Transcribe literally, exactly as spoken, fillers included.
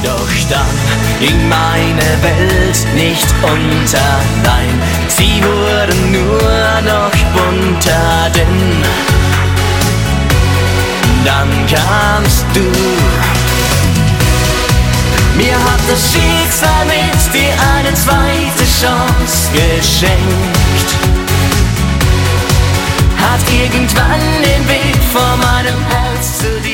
Doch dann ging meine Welt nicht unter, nein, sie wurde nur noch bunter, denn dann kamst du. Mir hat das Schicksal mit dir eine zweite Chance geschenkt, hat irgendwann den Weg vor meinem Herz zu dir